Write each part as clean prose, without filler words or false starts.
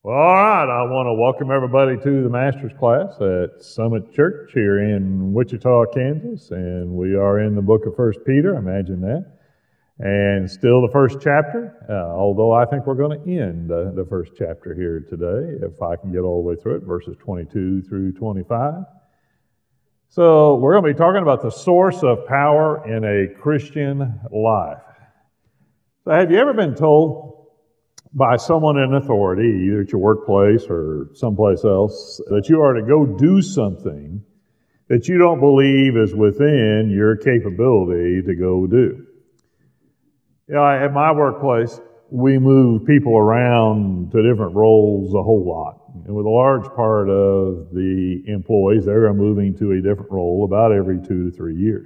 Well, all right, I want to welcome everybody to the Master's class at Summit Church here in Wichita, Kansas, and we are in the book of 1 Peter, imagine that, and still the first chapter, although I think we're going to end the first chapter here today, if I can get all the way through it, verses 22 through 25. So we're going to be talking about the source of power in a Christian life. So have you ever been told by someone in authority, either at your workplace or someplace else, that you are to go do something that you don't believe is within your capability to go do? You know, at my workplace, we move people around to different roles a whole lot. And with a large part of the employees, they're moving to a different role about every 2 to 3 years.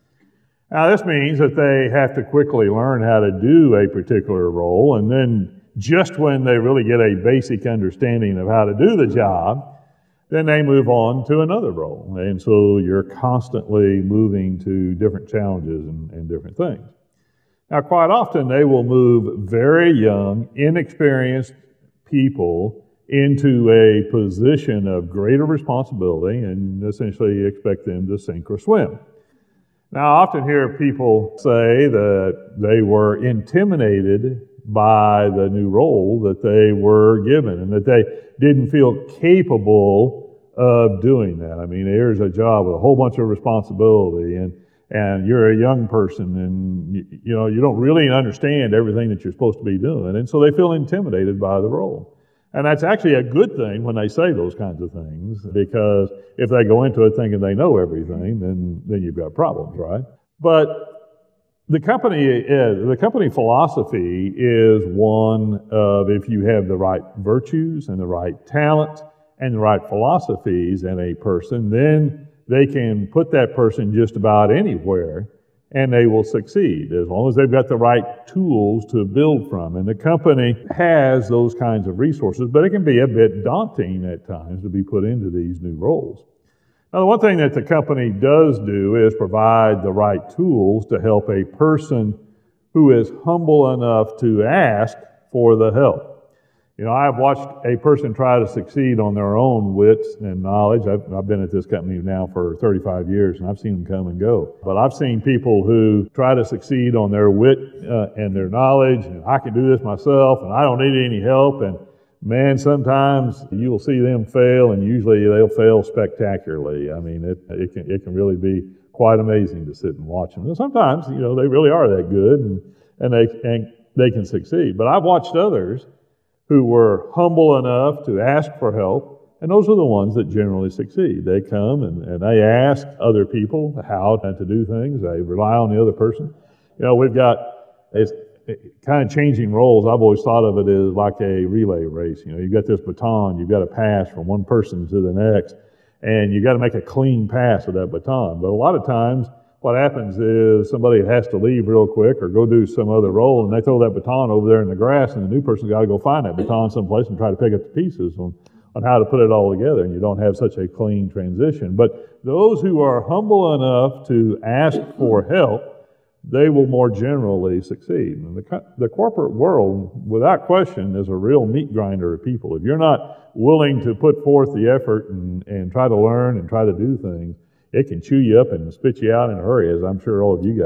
Now, this means that they have to quickly learn how to do a particular role, and then just when they really get a basic understanding of how to do the job, then they move on to another role. And so you're constantly moving to different challenges and different things. Now, quite often they will move very young, inexperienced people into a position of greater responsibility and essentially expect them to sink or swim. Now, I often hear people say that they were intimidated by the new role that they were given and that they didn't feel capable of doing that. I mean, here's a job with a whole bunch of responsibility and you're a young person and you don't really understand everything that you're supposed to be doing, and so they feel intimidated by the role. And that's actually a good thing when they say those kinds of things, because if they go into it thinking they know everything, then you've got problems, right? But the company philosophy is one of, if you have the right virtues and the right talent and the right philosophies in a person, then they can put that person just about anywhere and they will succeed as long as they've got the right tools to build from. And the company has those kinds of resources, but it can be a bit daunting at times to be put into these new roles. Now, the one thing that the company does do is provide the right tools to help a person who is humble enough to ask for the help. You know, I've watched a person try to succeed on their own wits and knowledge. I've been at this company now for 35 years, and I've seen them come and go. But I've seen people who try to succeed on their wit and their knowledge, and I can do this myself, and I don't need any help. And man, sometimes you'll see them fail, and usually they'll fail spectacularly. I mean, it can really be quite amazing to sit and watch them. And sometimes, they really are that good, and they can succeed. But I've watched others who were humble enough to ask for help, and those are the ones that generally succeed. They come and they ask other people how to do things. They rely on the other person. We've got it's kind of changing roles. I've always thought of it as like a relay race. You've got this baton, you've got to pass from one person to the next, and you've got to make a clean pass of that baton. But a lot of times, what happens is somebody has to leave real quick or go do some other role, and they throw that baton over there in the grass, and the new person's got to go find that baton someplace and try to pick up the pieces on how to put it all together, and you don't have such a clean transition. But those who are humble enough to ask for help, they will more generally succeed. And the corporate world, without question, is a real meat grinder of people. If you're not willing to put forth the effort and try to learn and try to do things, it can chew you up and spit you out in a hurry, as I'm sure all of you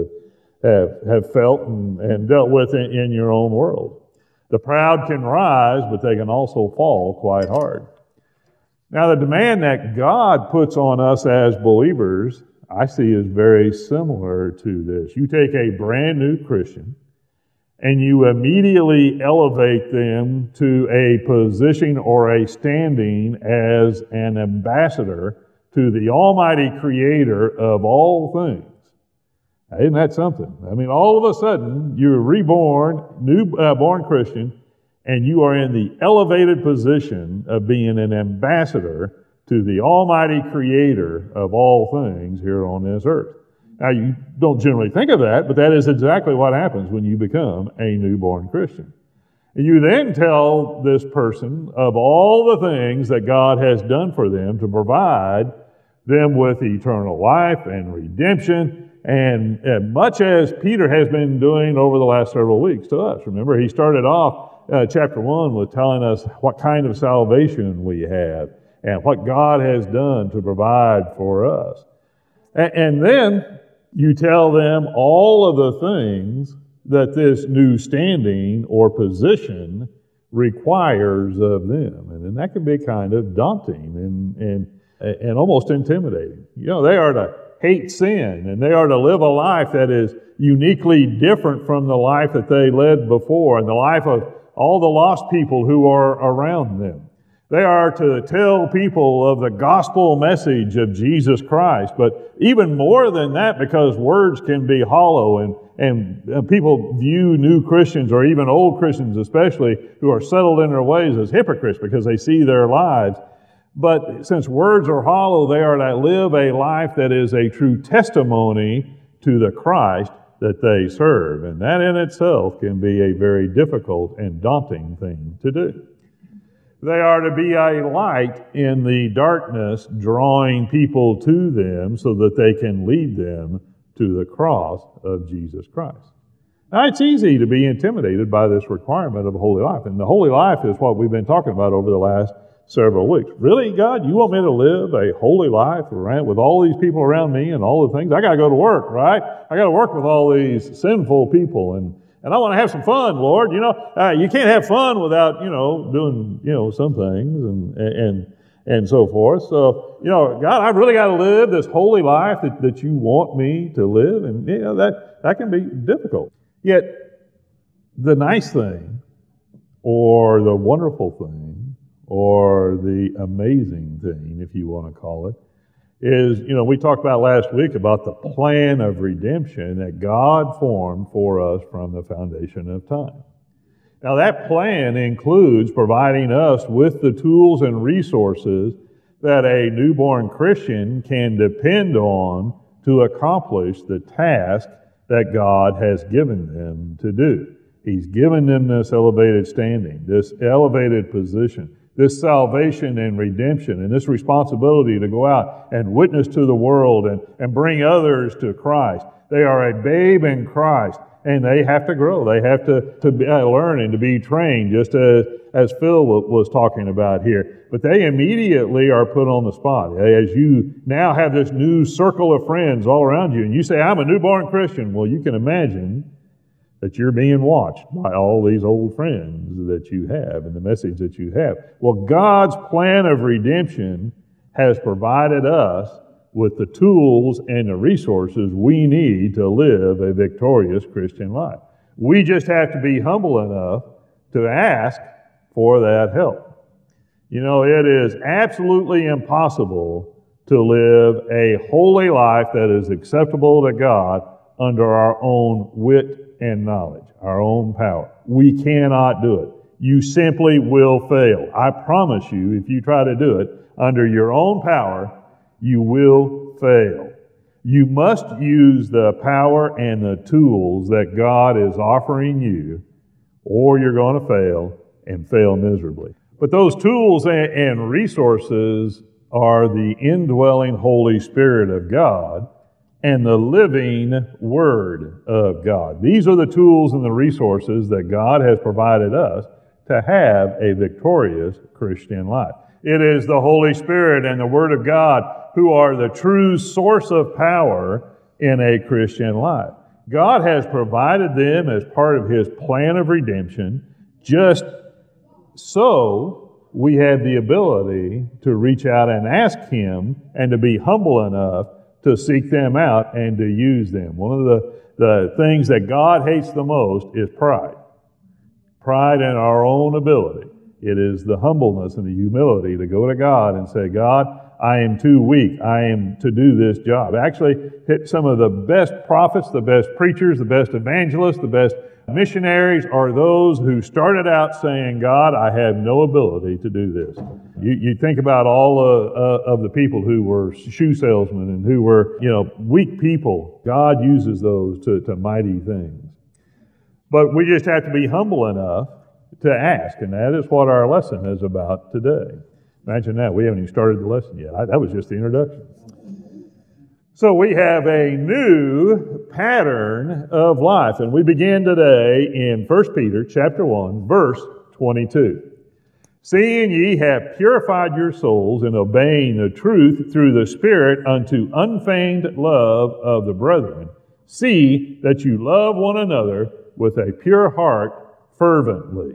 guys have felt and dealt with in your own world. The proud can rise, but they can also fall quite hard. Now, the demand that God puts on us as believers, I see, is very similar to this. You take a brand new Christian and you immediately elevate them to a position or a standing as an ambassador to the Almighty Creator of all things. Now, isn't that something? I mean, all of a sudden, you're reborn, born Christian, and you are in the elevated position of being an ambassador to the Almighty Creator of all things here on this earth. Now, you don't generally think of that, but that is exactly what happens when you become a newborn Christian. And you then tell this person of all the things that God has done for them to provide them with eternal life and redemption, and much as Peter has been doing over the last several weeks to us. Remember, he started off chapter 1 was telling us what kind of salvation we have and what God has done to provide for us. And then you tell them all of the things that this new standing or position requires of them. And then that can be kind of daunting and almost intimidating. You know, they are to hate sin, and they are to live a life that is uniquely different from the life that they led before and the life of all the lost people who are around them. They are to tell people of the gospel message of Jesus Christ, but even more than that, because words can be hollow and people view new Christians, or even old Christians especially, who are settled in their ways as hypocrites because they see their lives. But since words are hollow, they are to live a life that is a true testimony to the Christ that they serve. And that in itself can be a very difficult and daunting thing to do. They are to be a light in the darkness, drawing people to them so that they can lead them to the cross of Jesus Christ. Now, it's easy to be intimidated by this requirement of a holy life. And the holy life is what we've been talking about over the last several weeks. Really, God, you want me to live a holy life with all these people around me and all the things? I got to go to work, right? I got to work with all these sinful people, and I want to have some fun, Lord. You can't have fun without, doing, some things and so forth. So, God, I've really got to live this holy life that you want me to live, and that can be difficult. Yet, the nice thing, or the wonderful thing, or the amazing thing, if you want to call it, is, we talked about last week about the plan of redemption that God formed for us from the foundation of time. Now, that plan includes providing us with the tools and resources that a newborn Christian can depend on to accomplish the task that God has given them to do. He's given them this elevated standing, this elevated position, this salvation and redemption, and this responsibility to go out and witness to the world and bring others to Christ. They are a babe in Christ, and they have to grow. They have to learn and to be trained, just as Phil was talking about here. But they immediately are put on the spot. As you now have this new circle of friends all around you, and you say, I'm a newborn Christian, well, you can imagine that you're being watched by all these old friends that you have and the message that you have. Well, God's plan of redemption has provided us with the tools and the resources we need to live a victorious Christian life. We just have to be humble enough to ask for that help. It is absolutely impossible to live a holy life that is acceptable to God under our own wit and knowledge, our own power. We cannot do it. You simply will fail. I promise you, if you try to do it under your own power, you will fail. You must use the power and the tools that God is offering you, or you're going to fail and fail miserably. But those tools and resources are the indwelling Holy Spirit of God and the living Word of God. These are the tools and the resources that God has provided us to have a victorious Christian life. It is the Holy Spirit and the Word of God who are the true source of power in a Christian life. God has provided them as part of His plan of redemption, just so we have the ability to reach out and ask Him and to be humble enough to seek them out and to use them. One of the things that God hates the most is pride. Pride in our own ability. It is the humbleness and the humility to go to God and say, God, I am too weak. I am to do this job. Actually, some of the best prophets, the best preachers, the best evangelists, the best missionaries are those who started out saying, God, I have no ability to do this. You think about all of the people who were shoe salesmen and who were, weak people. God uses those to mighty things. But we just have to be humble enough to ask, and that is what our lesson is about today. Imagine that. We haven't even started the lesson yet. That was just the introduction. So we have a new pattern of life, and we begin today in 1 Peter chapter 1, verse 22. Seeing ye have purified your souls in obeying the truth through the Spirit unto unfeigned love of the brethren, see that you love one another with a pure heart fervently.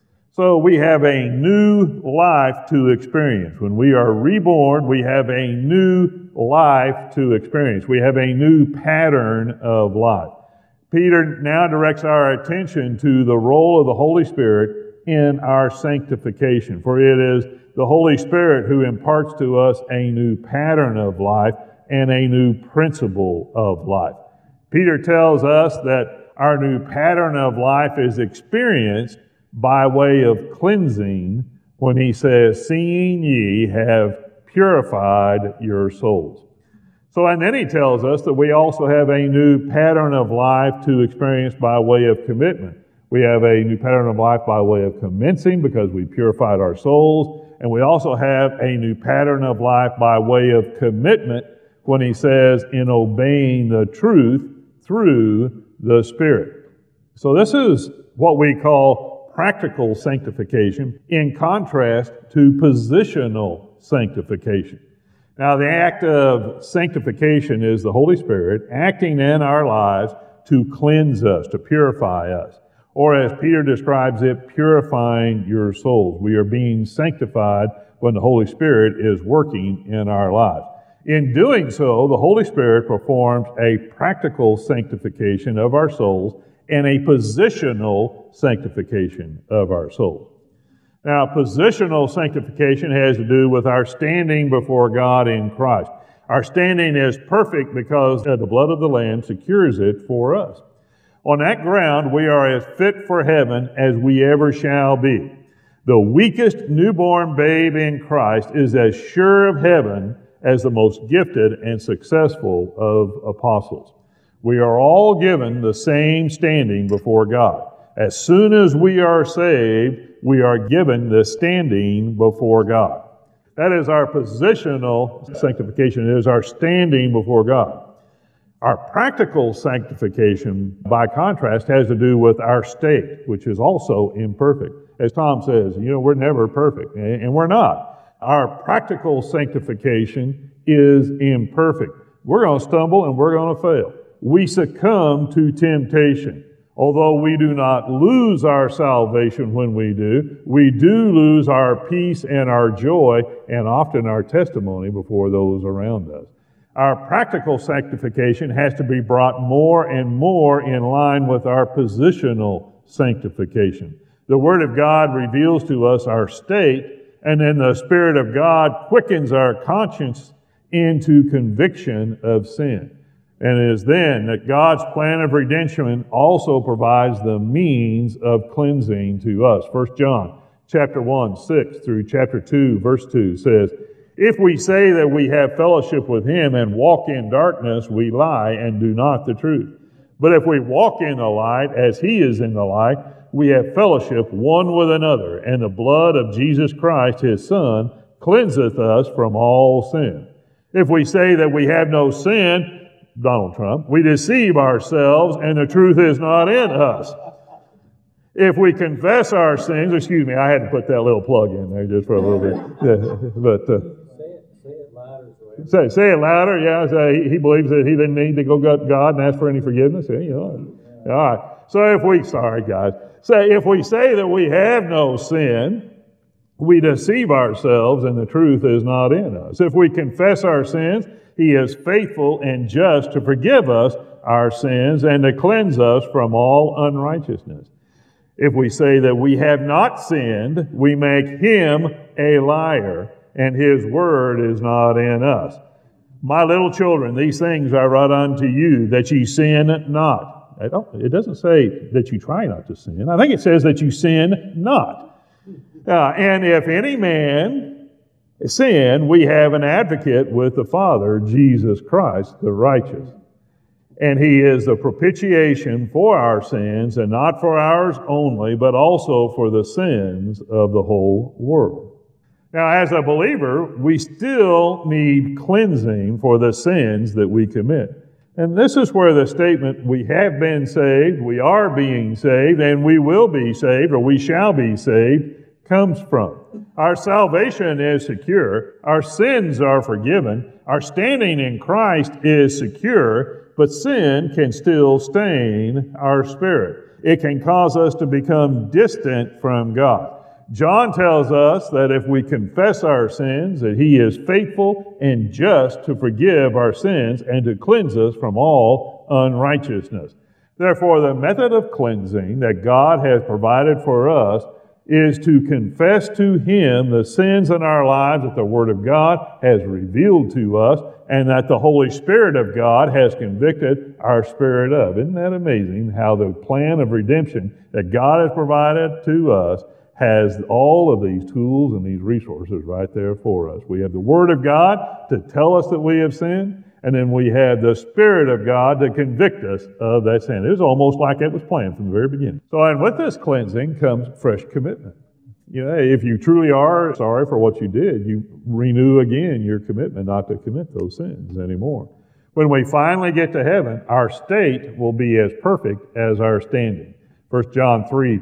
So we have a new life to experience. When we are reborn, we have a new life to experience. We have a new pattern of life. Peter now directs our attention to the role of the Holy Spirit in our sanctification. For it is the Holy Spirit who imparts to us a new pattern of life and a new principle of life. Peter tells us that our new pattern of life is experienced by way of cleansing when he says, seeing ye have purified your souls. So, and then he tells us that we also have a new pattern of life to experience by way of commitment. We have a new pattern of life by way of commencing because we purified our souls. And we also have a new pattern of life by way of commitment when he says, in obeying the truth through the Spirit. So this is what we call practical sanctification in contrast to positional sanctification. Now, the act of sanctification is the Holy Spirit acting in our lives to cleanse us, to purify us. Or as Peter describes it, purifying your souls. We are being sanctified when the Holy Spirit is working in our lives. In doing so, the Holy Spirit performs a practical sanctification of our souls and a positional sanctification of our souls. Now, positional sanctification has to do with our standing before God in Christ. Our standing is perfect because the blood of the Lamb secures it for us. On that ground, we are as fit for heaven as we ever shall be. The weakest newborn babe in Christ is as sure of heaven as the most gifted and successful of apostles. We are all given the same standing before God. As soon as we are saved, we are given the standing before God. That is our positional sanctification. It is our standing before God. Our practical sanctification, by contrast, has to do with our state, which is also imperfect. As Tom says, we're never perfect, and we're not. Our practical sanctification is imperfect. We're going to stumble and we're going to fail. We succumb to temptation. Although we do not lose our salvation when we do lose our peace and our joy and often our testimony before those around us. Our practical sanctification has to be brought more and more in line with our positional sanctification. The Word of God reveals to us our state, and then the Spirit of God quickens our conscience into conviction of sin. And it is then that God's plan of redemption also provides the means of cleansing to us. 1 John chapter 1, 6 through chapter 2, verse 2 says, if we say that we have fellowship with Him and walk in darkness, we lie and do not the truth. But if we walk in the light as He is in the light, we have fellowship one with another, and the blood of Jesus Christ, His Son, cleanseth us from all sin. If we say that we have no sin, Donald Trump, we deceive ourselves, and the truth is not in us. If we confess our sins, excuse me, I had to put that little plug in there just for a little bit. Say it louder, yeah. He believes that he didn't need to go to God and ask for any forgiveness. All right. So if we say that we have no sin, we deceive ourselves and the truth is not in us. If we confess our sins, He is faithful and just to forgive us our sins and to cleanse us from all unrighteousness. If we say that we have not sinned, we make Him a liar, and His word is not in us. My little children, these things I write unto you, that ye sin not. It doesn't say that you try not to sin. I think it says that you sin not. And if any man sin, we have an advocate with the Father, Jesus Christ, the righteous. And He is the propitiation for our sins, and not for ours only, but also for the sins of the whole world. Now, as a believer, we still need cleansing for the sins that we commit. And this is where the statement, we have been saved, we are being saved, and we will be saved, or we shall be saved, comes from. Our salvation is secure, our sins are forgiven, our standing in Christ is secure, but sin can still stain our spirit. It can cause us to become distant from God. John tells us that if we confess our sins, that He is faithful and just to forgive our sins and to cleanse us from all unrighteousness. Therefore, the method of cleansing that God has provided for us is to confess to Him the sins in our lives that the Word of God has revealed to us and that the Holy Spirit of God has convicted our spirit of. Isn't that amazing how the plan of redemption that God has provided to us has all of these tools and these resources right there for us. We have the Word of God to tell us that we have sinned, and then we have the Spirit of God to convict us of that sin. It was almost like it was planned from the very beginning. So, and with this cleansing comes fresh commitment. You know, if you truly are sorry for what you did, you renew again your commitment not to commit those sins anymore. When we finally get to heaven, our state will be as perfect as our standing. 1 John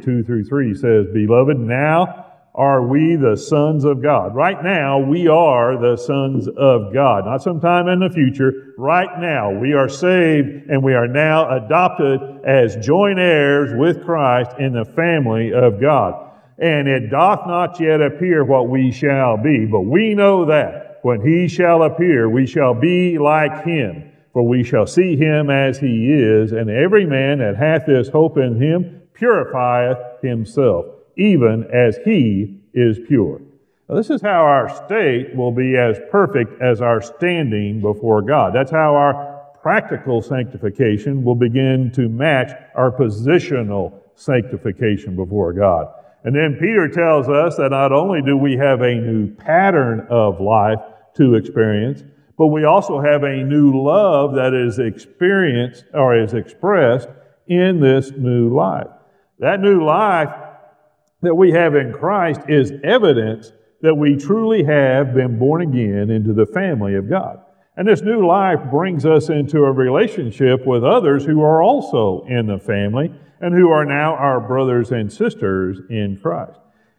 3:2-3 says, "Beloved, now are we the sons of God." Right now, we are the sons of God. Not sometime in the future. Right now, we are saved and we are now adopted as joint heirs with Christ in the family of God. And it doth not yet appear what we shall be, but we know that when He shall appear, we shall be like Him. For we shall see Him as He is, and every man that hath this hope in Him purifieth himself, even as He is pure. Now, this is how our state will be as perfect as our standing before God. That's how our practical sanctification will begin to match our positional sanctification before God. And then Peter tells us that not only do we have a new pattern of life to experience, but we also have a new love that is experienced or is expressed in this new life. That new life that we have in Christ is evidence that we truly have been born again into the family of God. And this new life brings us into a relationship with others who are also in the family and who are now our brothers and sisters in Christ.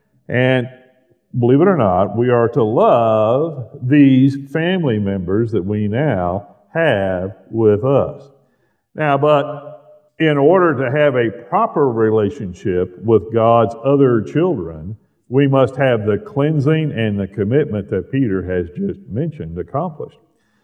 And believe it or not, we are to love these family members that we now have with us. Now, but in order to have a proper relationship with God's other children, we must have the cleansing and the commitment that Peter has just mentioned accomplished.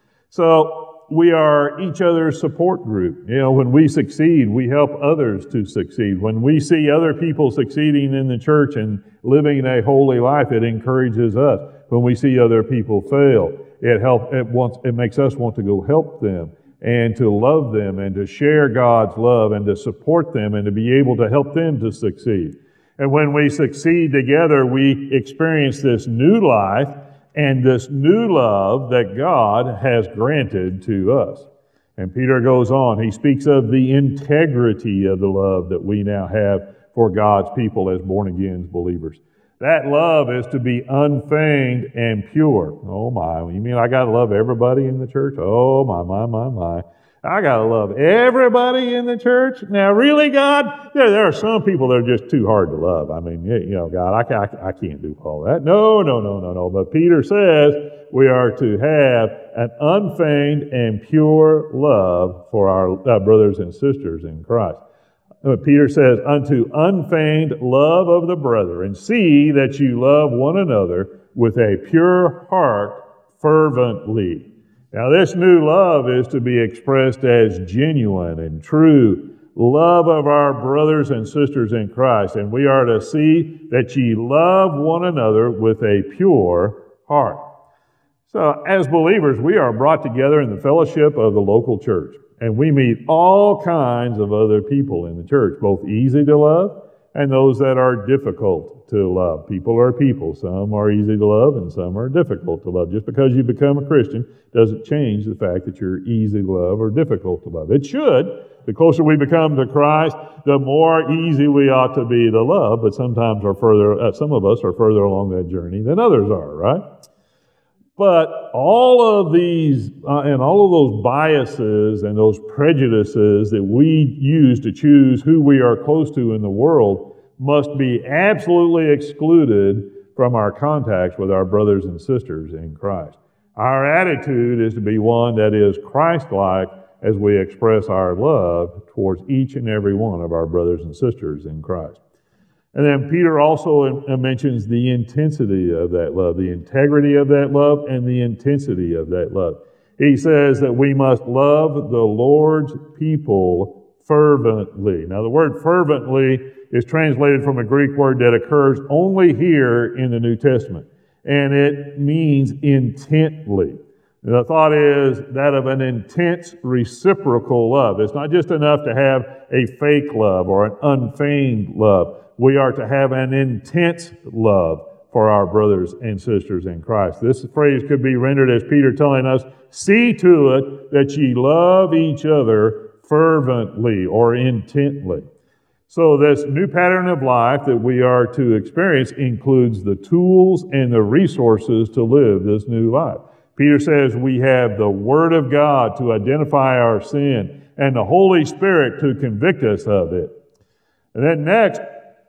So, we are each other's support group. You know, when we succeed, we help others to succeed. When we see other people succeeding in the church and living a holy life, it encourages us. When we see other people fail, it makes us want to go help them and to love them and to share God's love and to support them and to be able to help them to succeed. And when we succeed together, we experience this new life and this new love that God has granted to us. And Peter goes on, he speaks of the integrity of the love that we now have for God's people as born-again believers. That love is to be unfeigned and pure. Oh my, you mean I got to love everybody in the church? Oh my. I got to love everybody in the church? Now really, God? There are some people that are just too hard to love. I mean, you know, God, I can't do all that. No. But Peter says we are to have an unfeigned and pure love for our brothers and sisters in Christ. Peter says, unto unfeigned love of the brethren, see that you love one another with a pure heart fervently. Now, this new love is to be expressed as genuine and true love of our brothers and sisters in Christ. And we are to see that ye love one another with a pure heart. So, as believers, we are brought together in the fellowship of the local church. And we meet all kinds of other people in the church, both easy to love and those that are difficult to love. People are people. Some are easy to love and some are difficult to love. Just because you become a Christian doesn't change the fact that you're easy to love or difficult to love. It should. The closer we become to Christ, the more easy we ought to be to love, but sometimes some of us are further along that journey than others are, right? But all of these and all of those biases and those prejudices that we use to choose who we are close to in the world must be absolutely excluded from our contacts with our brothers and sisters in Christ. Our attitude is to be one that is Christ-like as we express our love towards each and every one of our brothers and sisters in Christ. And then Peter also mentions the intensity of that love, the integrity of that love, and the intensity of that love. He says that we must love the Lord's people fervently. Now, the word fervently is translated from a Greek word that occurs only here in the New Testament, and it means intently. The thought is that of an intense reciprocal love. It's not just enough to have a fake love or an unfeigned love. We are to have an intense love for our brothers and sisters in Christ. This phrase could be rendered as Peter telling us, see to it that ye love each other fervently or intently. So this new pattern of life that we are to experience includes the tools and the resources to live this new life. Peter says we have the Word of God to identify our sin and the Holy Spirit to convict us of it. And then next,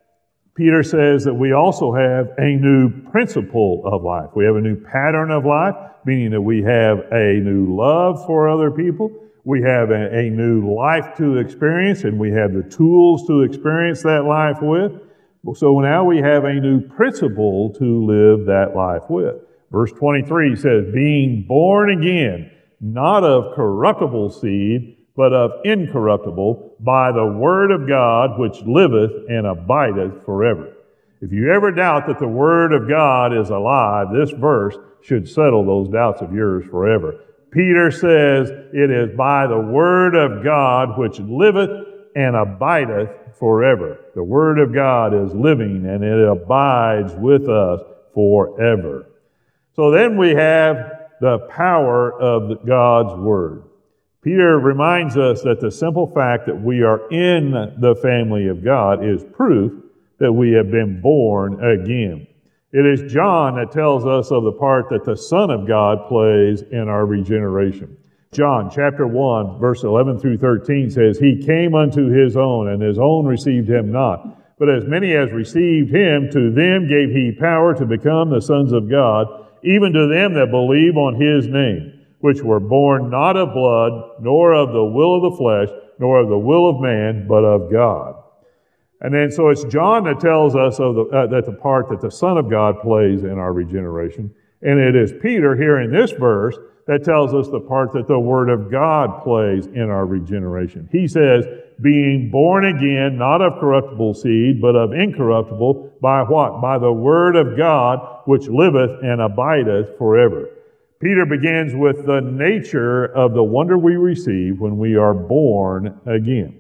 Peter says that we also have a new principle of life. We have a new pattern of life, meaning that we have a new love for other people. We have a new life to experience, and we have the tools to experience that life with. So now we have a new principle to live that life with. Verse 23 says, being born again, not of corruptible seed, but of incorruptible, by the word of God, which liveth and abideth forever. If you ever doubt that the word of God is alive, this verse should settle those doubts of yours forever. Peter says it is by the word of God, which liveth and abideth forever. The word of God is living and it abides with us forever. So then we have the power of God's word. Peter reminds us that the simple fact that we are in the family of God is proof that we have been born again. It is John that tells us of the part that the Son of God plays in our regeneration. John chapter 1, verse 11 through 13 says, he came unto his own, and his own received him not. But as many as received him, to them gave he power to become the sons of God, even to them that believe on his name, which were born not of blood, nor of the will of the flesh, nor of the will of man, but of God. And then so it's John that tells us of that the part that the Son of God plays in our regeneration. And it is Peter here in this verse that tells us the part that the Word of God plays in our regeneration. He says, being born again, not of corruptible seed, but of incorruptible, by what? By the Word of God, which liveth and abideth forever. Peter begins with the nature of the wonder we receive when we are born again.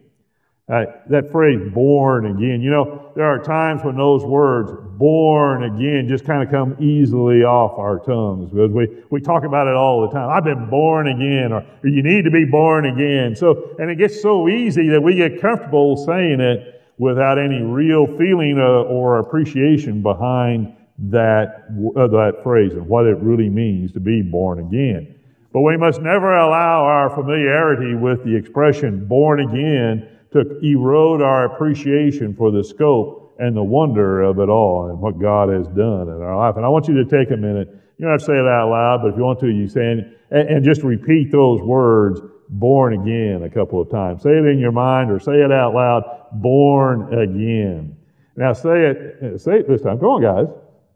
That phrase, born again, there are times when those words, born again, just kind of come easily off our tongues because we talk about it all the time. I've been born again, or you need to be born again. And it gets so easy that we get comfortable saying it without any real feeling or appreciation behind that phrase and what it really means to be born again. But we must never allow our familiarity with the expression born again to erode our appreciation for the scope and the wonder of it all and what God has done in our life. And I want you to take a minute. You don't have to say it out loud, but if you want to, you say it, and just repeat those words, born again, a couple of times. Say it in your mind or say it out loud, born again. Now say it this time. Come on, guys.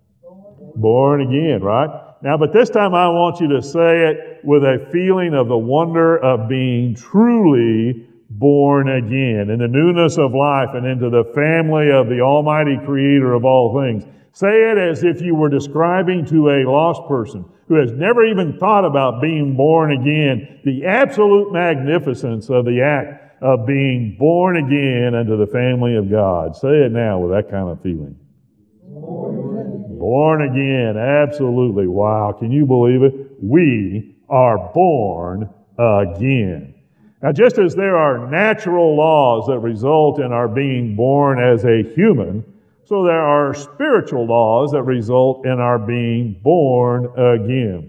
Born again, right? Now, but this time I want you to say it with a feeling of the wonder of being truly born again in the newness of life and into the family of the Almighty Creator of all things. Say it as if you were describing to a lost person who has never even thought about being born again the absolute magnificence of the act of being born again into the family of God. Say it now with that kind of feeling. Born again, absolutely. Wow, can you believe it? We are born again. Now, just as there are natural laws that result in our being born as a human, so there are spiritual laws that result in our being born again.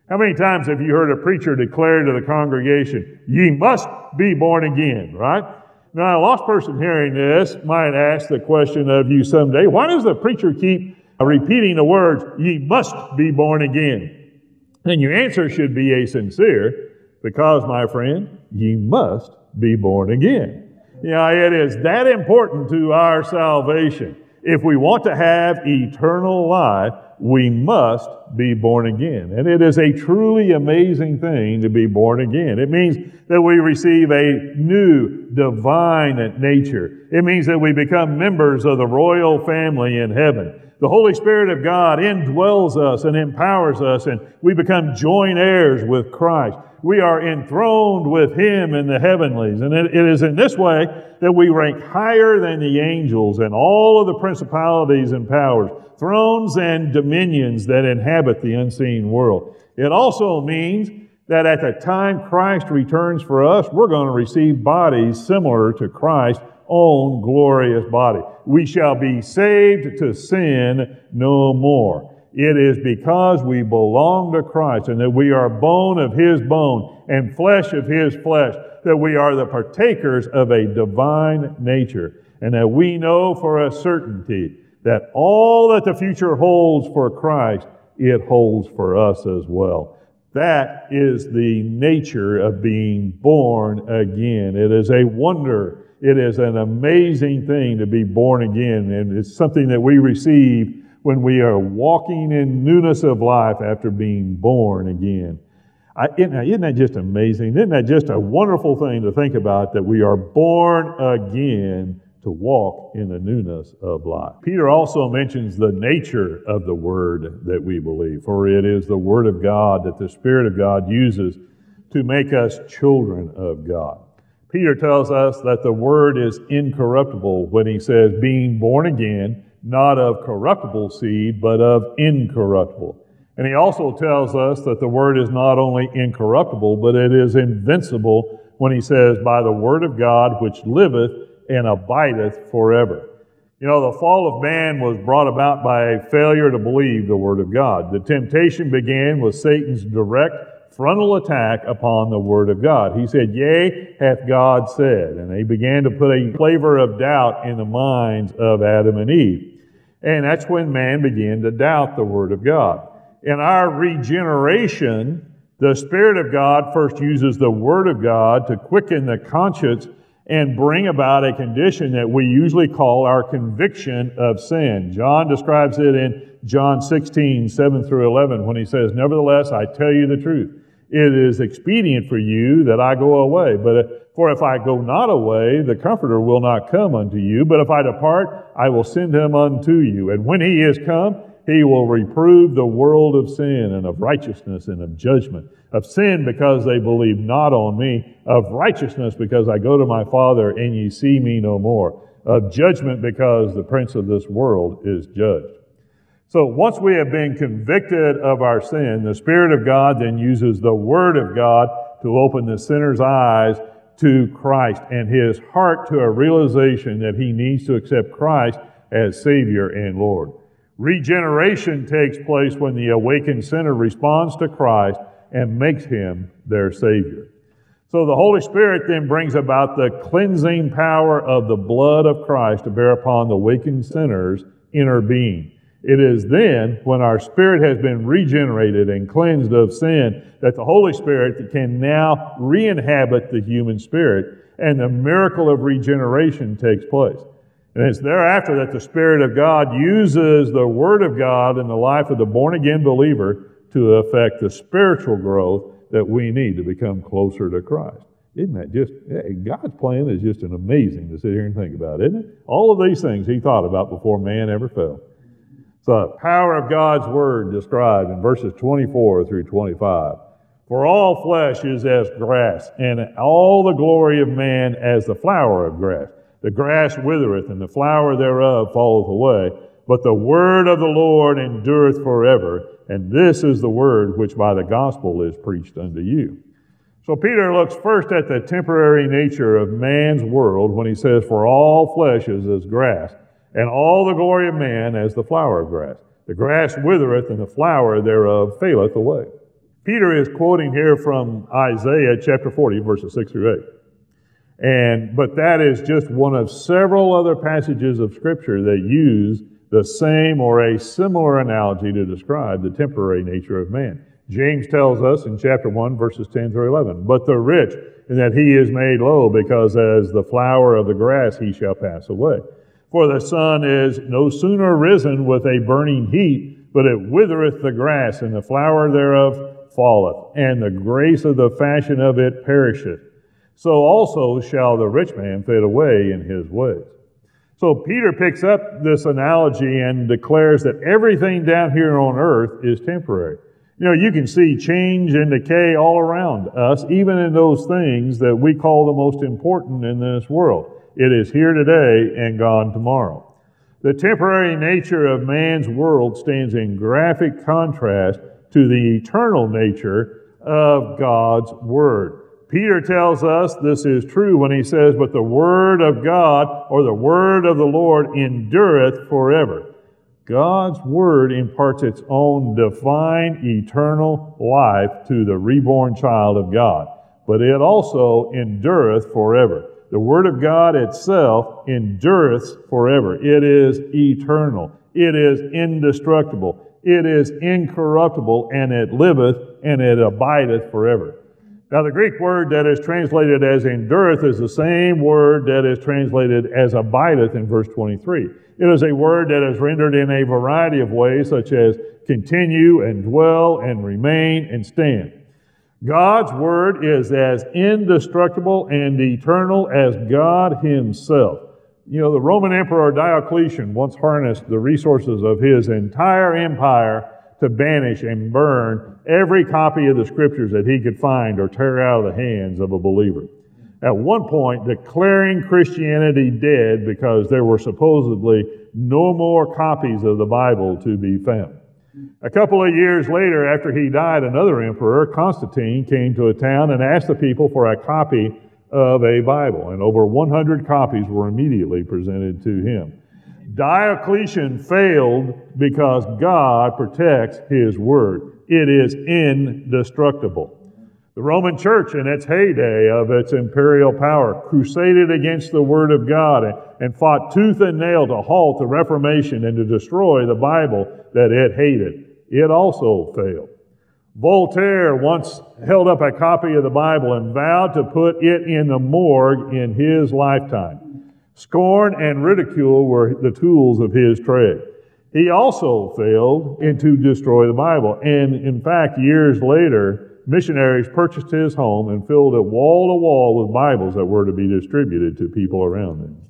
How many times have you heard a preacher declare to the congregation, ye must be born again, right? Now, a lost person hearing this might ask the question of you someday, why does the preacher keep repeating the words, ye must be born again? And your answer should be a sincere, because, my friend, ye must be born again. It is that important to our salvation. If we want to have eternal life, we must be born again. And it is a truly amazing thing to be born again. It means that we receive a new divine nature. It means that we become members of the royal family in heaven. The Holy Spirit of God indwells us and empowers us, and we become joint heirs with Christ. We are enthroned with Him in the heavenlies. And it is in this way that we rank higher than the angels and all of the principalities and powers, thrones and dominions that inhabit the unseen world. It also means that at the time Christ returns for us, we're going to receive bodies similar to Christ's own glorious body. We shall be saved to sin no more. It is because we belong to Christ and that we are bone of His bone and flesh of His flesh, that we are the partakers of a divine nature, and that we know for a certainty that all that the future holds for Christ, it holds for us as well. That is the nature of being born again. It is a wonder. It is an amazing thing to be born again, and it's something that we receive when we are walking in newness of life after being born again. Isn't that just amazing? Isn't that just a wonderful thing to think about, that we are born again to walk in the newness of life? Peter also mentions the nature of the Word that we believe, for it is the Word of God that the Spirit of God uses to make us children of God. Peter tells us that the Word is incorruptible when he says, being born again, not of corruptible seed, but of incorruptible. And he also tells us that the Word is not only incorruptible, but it is invincible when he says, by the Word of God which liveth and abideth forever. The fall of man was brought about by a failure to believe the Word of God. The temptation began with Satan's direct frontal attack upon the Word of God. He said, yea, hath God said. And he began to put a flavor of doubt in the minds of Adam and Eve. And that's when man began to doubt the Word of God. In our regeneration, the Spirit of God first uses the Word of God to quicken the conscience and bring about a condition that we usually call our conviction of sin. John describes it in John 16, 7 through 11, when he says, nevertheless, I tell you the truth. It is expedient for you that I go away. For if I go not away, the Comforter will not come unto you. But if I depart, I will send him unto you. And when he is come, he will reprove the world of sin and of righteousness and of judgment. Of sin, because they believe not on me. Of righteousness, because I go to my Father, and ye see me no more. Of judgment, because the prince of this world is judged. So once we have been convicted of our sin, the Spirit of God then uses the Word of God to open the sinner's eyes to Christ and his heart to a realization that he needs to accept Christ as Savior and Lord. Regeneration takes place when the awakened sinner responds to Christ and makes Him their Savior. So the Holy Spirit then brings about the cleansing power of the blood of Christ to bear upon the awakened sinner's inner being. It is then, when our spirit has been regenerated and cleansed of sin, that the Holy Spirit can now re-inhabit the human spirit, and the miracle of regeneration takes place. And it's thereafter that the Spirit of God uses the Word of God in the life of the born-again believer to affect the spiritual growth that we need to become closer to Christ. Isn't that just, God's plan is just an amazing to sit here and think about, isn't it? All of these things He thought about before man ever fell. The power of God's Word described in verses 24 through 25. For all flesh is as grass, and all the glory of man as the flower of grass. The grass withereth, and the flower thereof falleth away. But the word of the Lord endureth forever. And this is the word which by the gospel is preached unto you. So Peter looks first at the temporary nature of man's world when he says, for all flesh is as grass, and all the glory of man as the flower of grass. The grass withereth, and the flower thereof faileth away. Peter is quoting here from Isaiah chapter 40, verses 6 through 8. But that is just one of several other passages of Scripture that use the same or a similar analogy to describe the temporary nature of man. James tells us in chapter 1, verses 10 through 11, "But the rich, in that he is made low, because as the flower of the grass he shall pass away. For the sun is no sooner risen with a burning heat, but it withereth the grass, and the flower thereof falleth, and the grace of the fashion of it perisheth. So also shall the rich man fade away in his ways." So Peter picks up this analogy and declares that everything down here on earth is temporary. You know, you can see change and decay all around us, even in those things that we call the most important in this world. It is here today and gone tomorrow. The temporary nature of man's world stands in graphic contrast to the eternal nature of God's Word. Peter tells us this is true when he says, "But the Word of God," or the Word of the Lord, "endureth forever." God's Word imparts its own divine, eternal life to the reborn child of God, but it also endureth forever. The Word of God itself endureth forever. It is eternal. It is indestructible. It is incorruptible, and it liveth, and it abideth forever. Now, the Greek word that is translated as endureth is the same word that is translated as abideth in verse 23. It is a word that is rendered in a variety of ways, such as continue and dwell and remain and stand. God's Word is as indestructible and eternal as God Himself. You know, the Roman Emperor Diocletian once harnessed the resources of his entire empire to banish and burn every copy of the Scriptures that he could find or tear out of the hands of a believer. At one point, declaring Christianity dead because there were supposedly no more copies of the Bible to be found. A couple of years later, after he died, another emperor, Constantine, came to a town and asked the people for a copy of a Bible, and over 100 copies were immediately presented to him. Diocletian failed because God protects His Word. It is indestructible. The Roman Church, in its heyday of its imperial power, crusaded against the Word of God and fought tooth and nail to halt the Reformation and to destroy the Bible that it hated. It also failed. Voltaire once held up a copy of the Bible and vowed to put it in the morgue in his lifetime. Scorn and ridicule were the tools of his trade. He also failed to destroy the Bible. And in fact, years later, missionaries purchased his home and filled it wall to wall with Bibles that were to be distributed to people around them.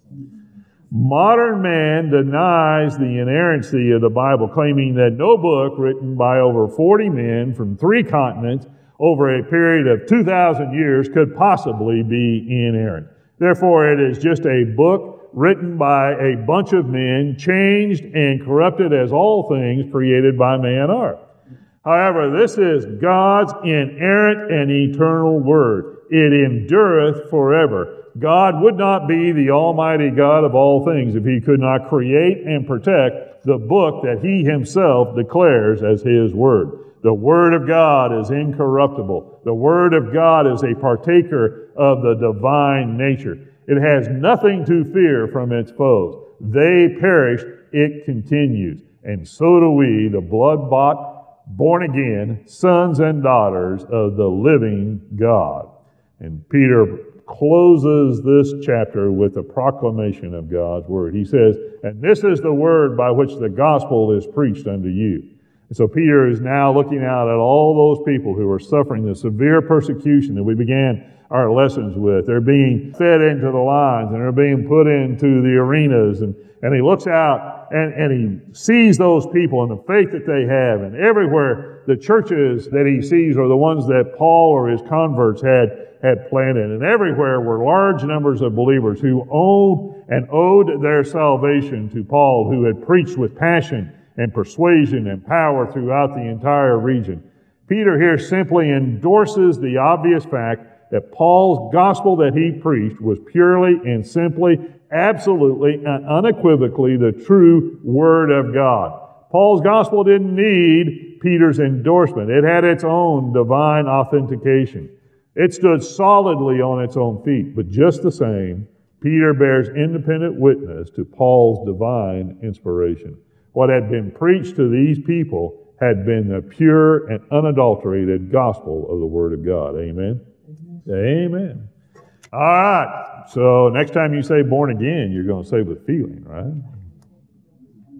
Modern man denies the inerrancy of the Bible, claiming that no book written by over 40 men from 3 continents over a period of 2,000 years could possibly be inerrant. Therefore, it is just a book written by a bunch of men, changed and corrupted as all things created by man are. However, this is God's inerrant and eternal Word. It endureth forever. God would not be the Almighty God of all things if He could not create and protect the book that He Himself declares as His Word. The Word of God is incorruptible. The Word of God is a partaker of the divine nature. It has nothing to fear from its foes. They perish, it continues. And so do we, the blood-bought, born-again sons and daughters of the living God. And Peter closes this chapter with a proclamation of God's Word. He says, "And this is the word by which the gospel is preached unto you." And so Peter is now looking out at all those people who are suffering the severe persecution that we began our lessons with. They're being fed into the lines and they're being put into the arenas. And he looks out and he sees those people and the faith that they have. And everywhere the churches that he sees are the ones that Paul or his converts had planted. And everywhere were large numbers of believers who owed their salvation to Paul, who had preached with passion and persuasion and power throughout the entire region. Peter here simply endorses the obvious fact that Paul's gospel that he preached was purely and simply, absolutely and unequivocally the true Word of God. Paul's gospel didn't need Peter's endorsement. It had its own divine authentication. It stood solidly on its own feet, but just the same, Peter bears independent witness to Paul's divine inspiration. What had been preached to these people had been the pure and unadulterated gospel of the Word of God. Amen? Amen. All right. So next time you say born again, you're going to say with feeling, right?